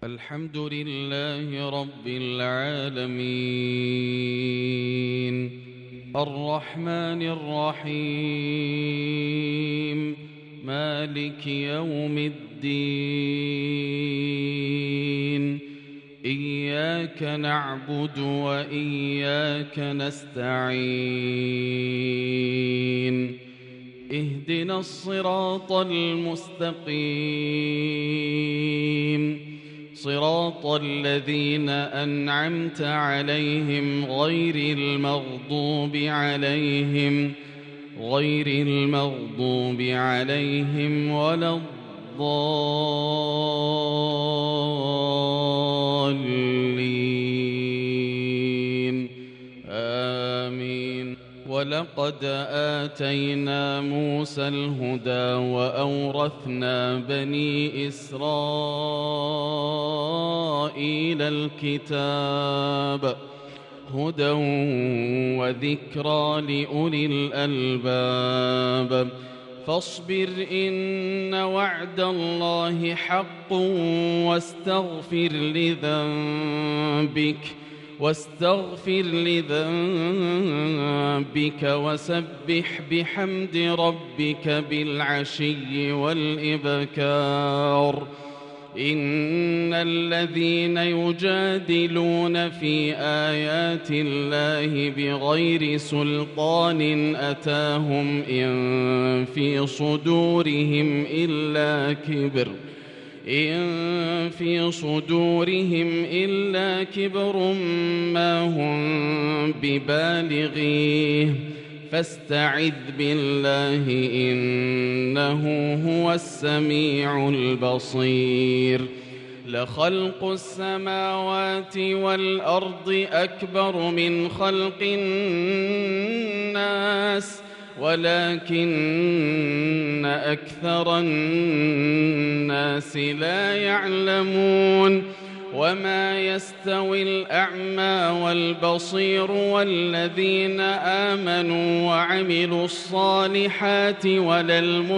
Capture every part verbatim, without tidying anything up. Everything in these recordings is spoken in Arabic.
الحمد لله رب العالمين الرحمن الرحيم مالك يوم الدين إياك نعبد وإياك نستعين اهدنا الصراط المستقيم صراط الذين أنعمت عليهم غير المغضوب عليهم غير المغضوب عليهم ولا الضالين آمين. ولقد آتينا موسى الهدى وأورثنا بني إسرائيل الكتاب هدى وذكرى لأولي الألباب. فاصبر إن وعد الله حق واستغفر لذنبك واستغفر لذنبك وسبح بحمد ربك بالعشي والإبكار. إن الذين يجادلون في آيات الله بغير سلطان أتاهم إن في صدورهم إلا كبر إن في صدورهم إلا كبر ما هم ببالغيه فاستعذ بالله إنه هو السميع البصير. لخلق السماوات والأرض أكبر من خلق الناس ولكن أكثر الناس لا يعلمون. وما يستوي الأعمى والبصير والذين آمنوا وعملوا الصالحات ولا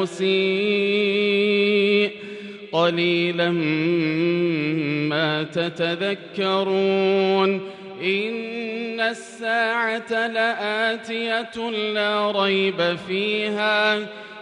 المسيء قليلا ما تتذكرون. إن الساعة لآتية لا ريب فيها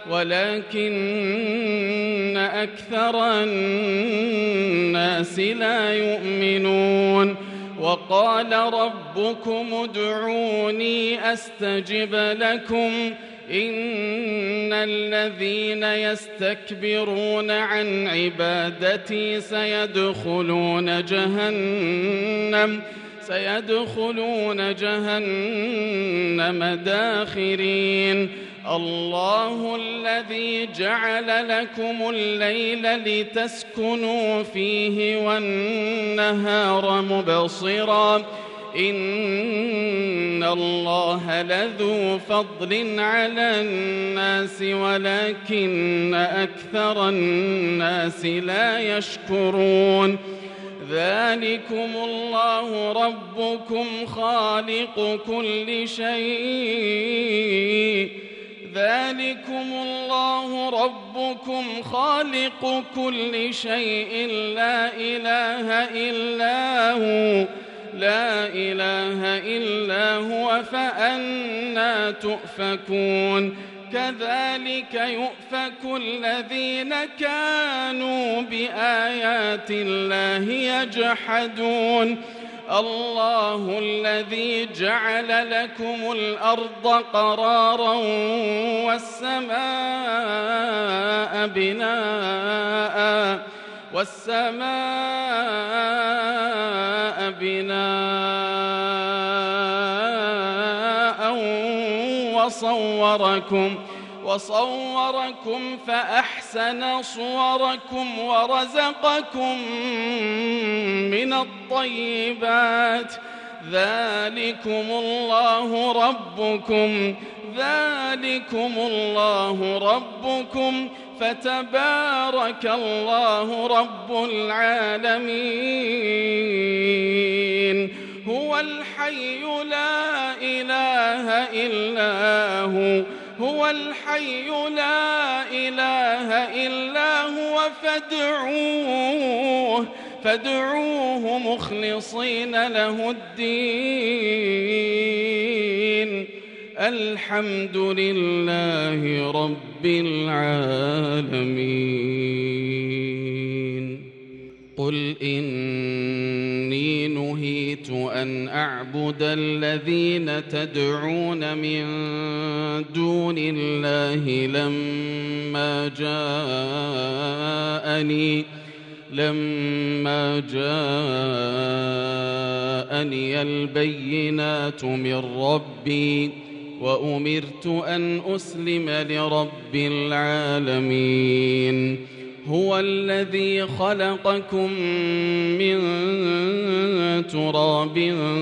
ولكن أكثر الناس لا يؤمنون. وقال ربكم ادعوني أستجب لكم إن الذين يستكبرون عن عبادتي سيدخلون جهنم سيدخلون جهنم داخرين. الله الذي جعل لكم الليل لتسكنوا فيه والنهار مبصرا إن الله لذو فضل على الناس ولكن أكثر الناس لا يشكرون. ذلكم الله ربكم خالق كل شيء ذلكم الله ربكم خالق كل شيء لا إله إلا هو لا إله إلا هو فأنى تؤفكون. كذلك يؤفك الذين كانوا بآيات الله يجحدون. الله الذي جعل لكم الأرض قرارا والسماء بناء والسماء بناء وصوركم وصوركم فأحسن صوركم ورزقكم من الطيبات. ذلكم الله ربكم ذلكم الله ربكم فتبارك الله رب العالمين. هو الحي لا إله إلا هو هو الحي لا إله إلا هو فادعوه فادعوه مخلصين له الدين الحمد لله رب العالمين. قل إني نهيت أن أعبد الذين تدعون من دون الله لما جاءني لما جاءني البينات من ربي وأمرت أن أسلم لرب العالمين. هو الذي خلقكم من تراب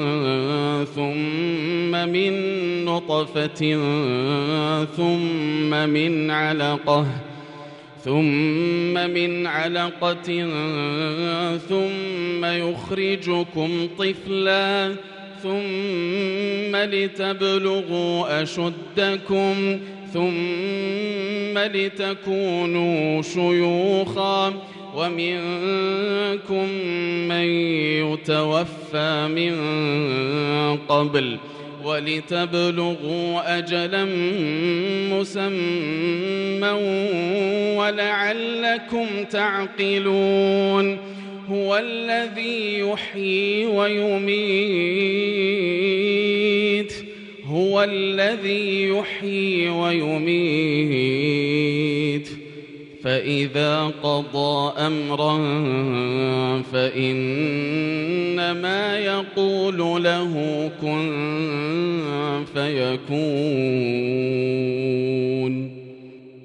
ثم من نطفة ثم من علقة ثم من علقة ثم يخرجكم طفلا ثم لتبلغوا أشدكم ثم لتكونوا شيوخا ومنكم من يتوفى من قبل ولتبلغوا أجلا مسمى ولعلكم تعقلون. هو الذي يحيي ويميت هو الذي يحيي ويميت فإذا قضى أمرا فإنما يقول له كن فيكون.